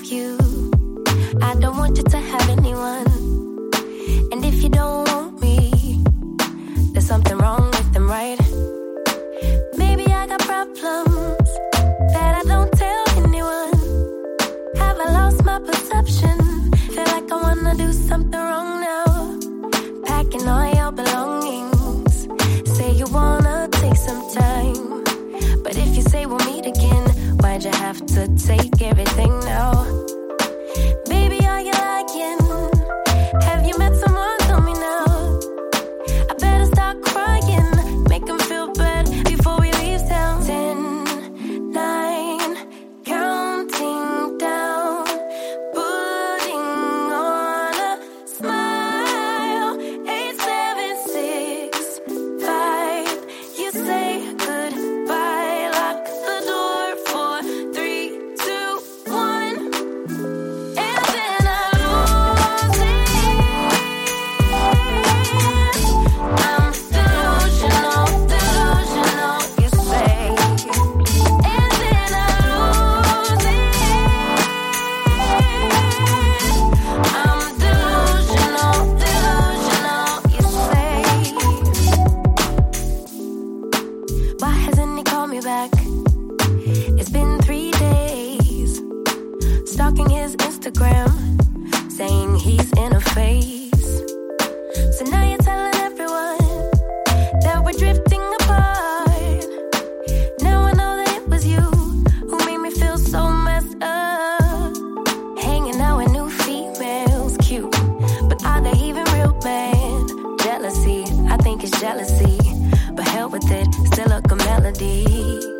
you. I don't want you to have anyone. And if you don't want me, there's something wrong with them, right? Maybe I got problems that I don't tell anyone. Have I lost my perception? Feel like I wanna do something wrong now. Packing all your belongings. Say you wanna take some time. But if you say we'll meet again, why'd you have to take everything now? Baby, are you lying? Have you met someone? Tell me now. I better start crying. Make them feel bad before we leave town. 10, 9, counting down. Putting on a smile. 8, 7, 6, 5. You say goodbye. Lock the door for 3, 2, 1. And then I lose it. I'm delusional, delusional, you say. And then I lose it. I'm delusional, delusional, you say. Why hasn't he called me back? It's been 3 days. Stalking his Instagram, saying he's in a phase. So now you're telling everyone that we're drifting apart. Now I know that it was you who made me feel so messed up. Hanging out with new females, cute, but are they even real, man? Jealousy, I think it's jealousy, but hell with it, still a good melody.